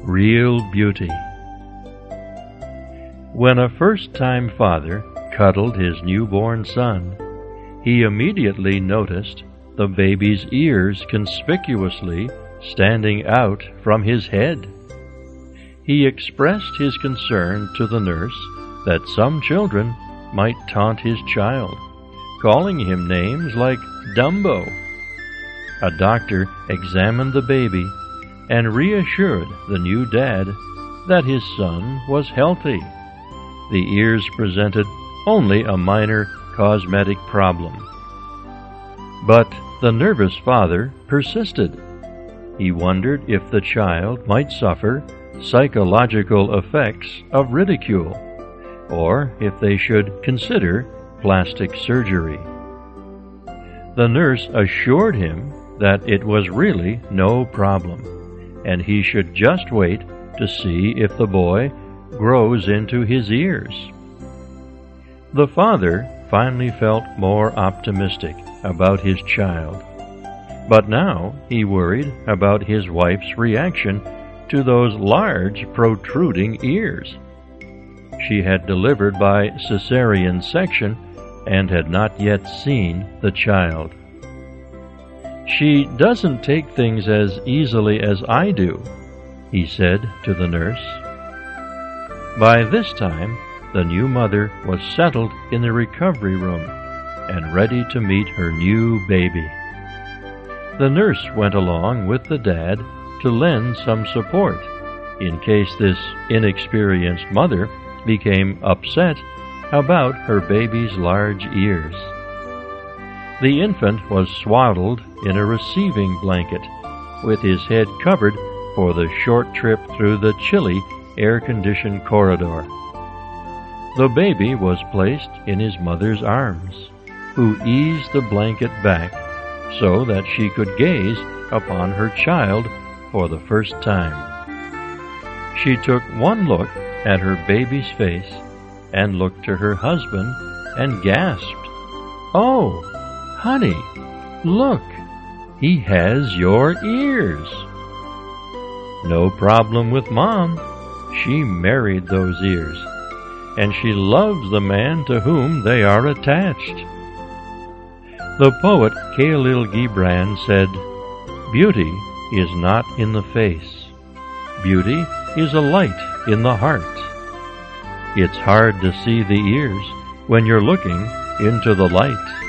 real beauty. When a first-time father cuddled his newborn son, he immediately noticed the baby's ears conspicuously standing out from his head. He expressed his concern to the nurse that some children might taunt his child, calling him names like Dumbo. A doctor examined the baby and reassured the new dad that his son was healthy. The ears presented only a minor cosmetic problem. But the nervous father persisted. He wondered if the child might suffer psychological effects of ridicule, or if they should consider plastic surgery. The nurse assured him that it was really no problem, and he should just wait to see if the boy grows into his ears. The father finally felt more optimistic about his child, but now he worried about his wife's reaction to those large protruding ears. She had delivered by cesarean section and had not yet seen the child. "She doesn't take things as easily as I do," he said to the nurse. By this time, the new mother was settled in the recovery room and ready to meet her new baby. The nurse went along with the dad to lend some support in case this inexperienced mother became upset about her baby's large ears. The infant was swaddled in a receiving blanket, with his head covered for the short trip through the chilly air-conditioned corridor. The baby was placed in his mother's arms, who eased the blanket back so that she could gaze upon her child for the first time. She took one look at her baby's face and looked to her husband and gasped, "Oh, honey, look, he has your ears." No problem with Mom. She married those ears, and she loves the man to whom they are attached. The poet Khalil Gibran said, "Beauty is not in the face. Beauty is a light in the heart." It's hard to see the ears when you're looking into the light.